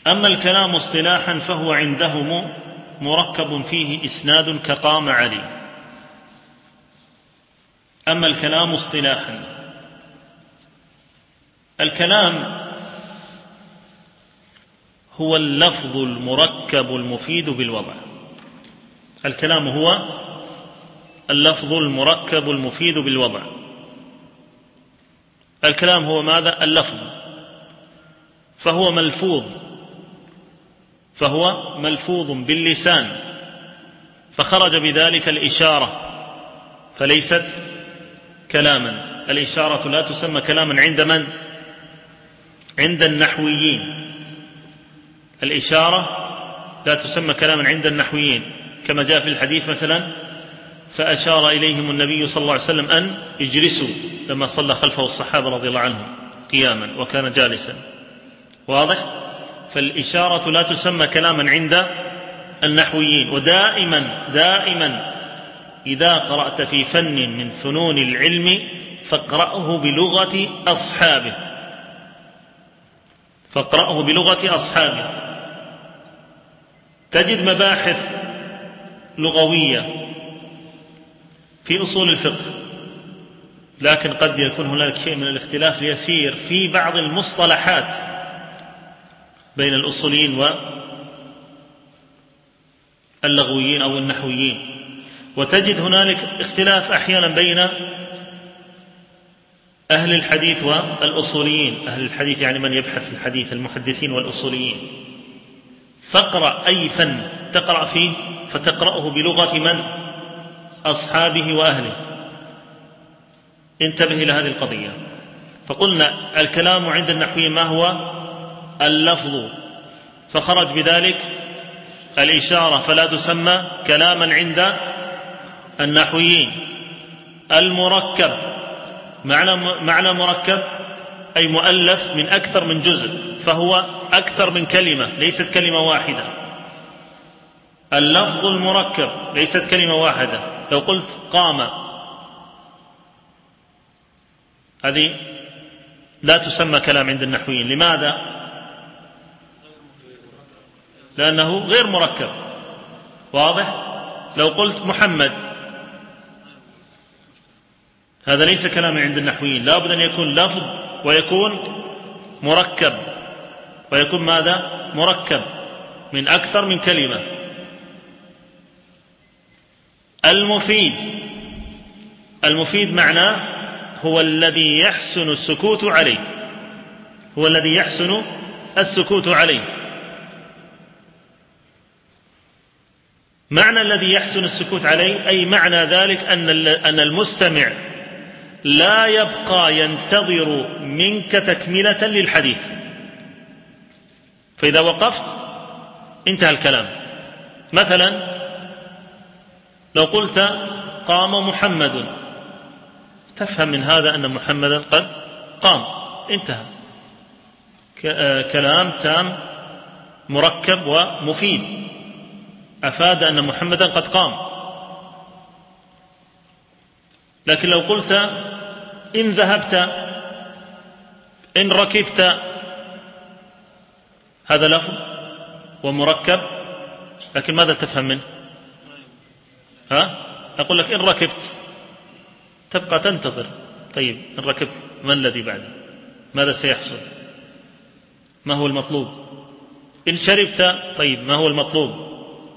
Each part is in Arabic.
أما الكلام اصطلاحا فهو عندهم مركب فيه إسناد كقام علي. أما الكلام اصطلاحا، الكلام هو اللفظ المركب المفيد بالوضع. الكلام هو اللفظ المركب المفيد بالوضع. الكلام هو ماذا؟ اللفظ، فهو ملفوظ باللسان، فخرج بذلك الإشارة فليست كلاما. الإشارة لا تسمى كلاما عند من؟ عند النحويين. الإشارة لا تسمى كلاما عند النحويين، كما جاء في الحديث مثلا: فأشار إليهم النبي صلى الله عليه وسلم أن يجلسوا لما صلى خلفه الصحابة رضي الله عنهم قياما وكان جالسا. واضح؟ فالإشارة لا تسمى كلاما عند النحويين. ودائما إذا قرأت في فن من فنون العلم فاقرأه بلغة أصحابه. تجد مباحث لغوية في أصول الفقه، لكن قد يكون هناك شيء من الاختلاف اليسير في بعض المصطلحات بين الأصوليين واللغويين أو النحويين. وتجد هنالك اختلاف أحيانا بين أهل الحديث والأصوليين. أهل الحديث يعني من يبحث في الحديث، المحدثين والأصوليين. فاقرأ أي فن تقرأ فيه فتقرأه بلغة من؟ أصحابه وأهله. انتبه إلى هذه القضية. فقلنا الكلام عند النحويين ما هو؟ اللفظ، فخرج بذلك الإشارة فلا تسمى كلاما عند النحويين. المركب، معنى مركب أي مؤلف من أكثر من جزء، فهو أكثر من كلمة، ليست كلمة واحدة. اللفظ المركب ليست كلمة واحدة. لو قلت قام، هذه لا تسمى كلام عند النحويين. لماذا؟ لأنه غير مركب. واضح؟ لو قلت محمد، هذا ليس كلاما عند النحويين، لا بد أن يكون لفظ ويكون مركب. ويكون ماذا؟ مركب من أكثر من كلمة. المفيد معناه هو الذي يحسن السكوت عليه. معنى الذي يحسن السكوت عليه أي معنى ذلك أن المستمع لا يبقى ينتظر منك تكملة للحديث، فإذا وقفت انتهى الكلام. مثلا لو قلت قام محمد، تفهم من هذا أن محمدا قد قام، انتهى. كلام تام مركب ومفيد، أفاد أن محمدا قد قام. لكن لو قلت إن ذهبت، إن ركبت، هذا لفظ ومركب، لكن ماذا تفهم منه؟ أقول لك إن ركبت، تبقى تنتظر. طيب إن ركبت ما الذي بعده؟ ماذا سيحصل؟ ما هو المطلوب؟ إن شربت، طيب ما هو المطلوب؟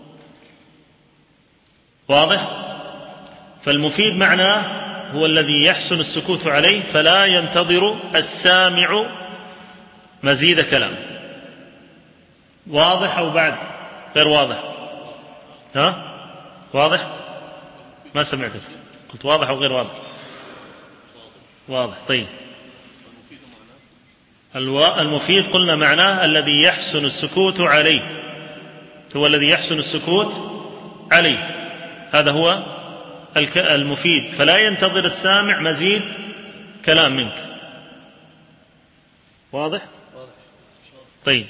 واضح؟ فالمفيد معناه هو الذي يحسن السكوت عليه فلا ينتظر السامع مزيد كلام. واضح أو بعد غير واضح؟ واضح؟ ما سمعتك، قلت واضح أو غير واضح؟ واضح. طيب المفيد قلنا معناه الذي يحسن السكوت عليه، هو الذي يحسن السكوت عليه، هذا هو المفيد، فلا ينتظر السامع مزيد كلام منك. واضح؟ طيب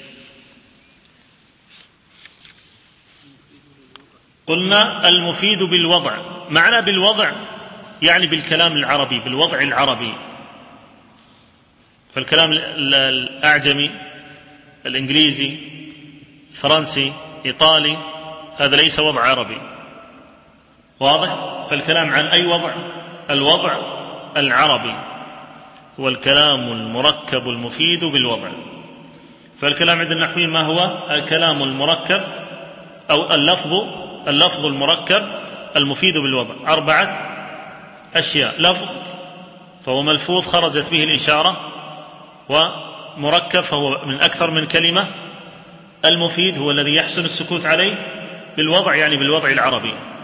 قلنا المفيد بالوضع. معنى بالوضع يعني بالكلام العربي، بالوضع العربي. فالكلام الأعجمي، الإنجليزي، فرنسي، إيطالي، هذا ليس وضع عربي. واضح؟ فالكلام عن أي وضع؟ الوضع العربي هو الكلام المركب المفيد بالوضع. فالكلام عند النحويين ما هو؟ الكلام المركب أو اللفظ المركب المفيد بالوضع. 4 أشياء: لفظ فهو ملفوظ خرجت به الإشارة، ومركب فهو من أكثر من كلمة، المفيد هو الذي يحسن السكوت عليه بالوضع، يعني بالوضع العربي.